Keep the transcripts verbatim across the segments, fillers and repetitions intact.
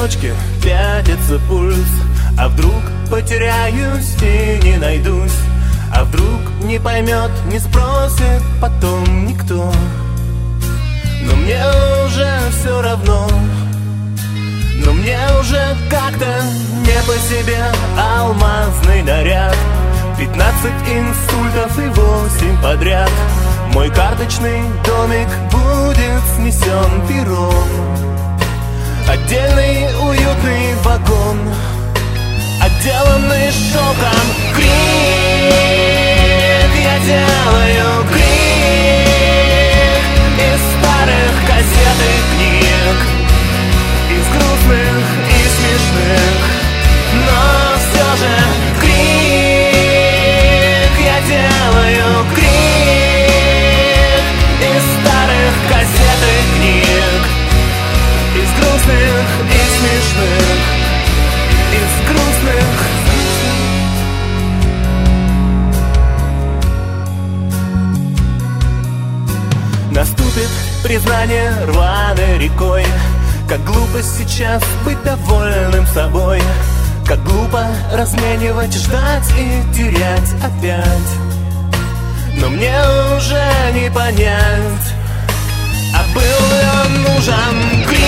височке пятится пульс. А вдруг потеряюсь и не найдусь? А вдруг не поймет, не спросит потом никто? Но мне уже все равно. Но мне уже как-то не по себе. Алмазный наряд, пятнадцать инсультов и восемь подряд. Мой карточный домик будет снесен пером. Отдельный уютный вагон, отделанный шелком. Крик, я делаю крик из старых газет и книг, из грустных и смешных. Но все же крик, я делаю крик из старых газет и книг, из грустных и смешных, из грустных. Наступит признание рваной рекой. Как глупо сейчас быть довольным собой. Как глупо разменивать, ждать и терять опять. Но мне уже не понять, а был ли он нужен.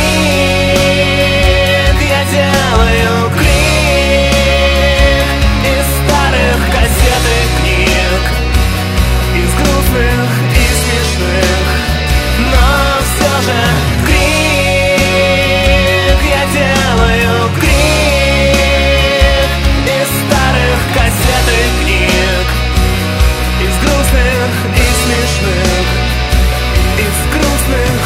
Крик, я делаю крик из старых газет и книг, из грустных и смешных. Но все же крик, я делаю крик из старых газет и книг, из грустных и смешных, из грустных.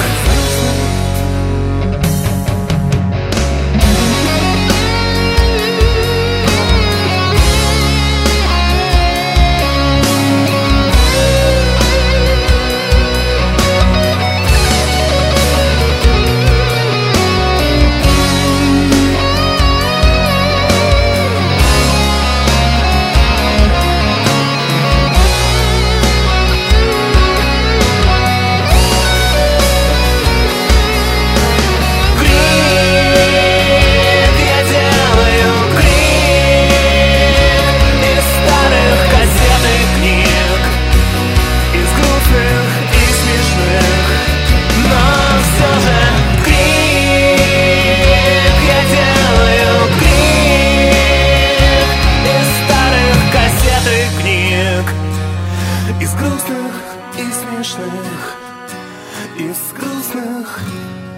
Из грустных и смешных, из грустных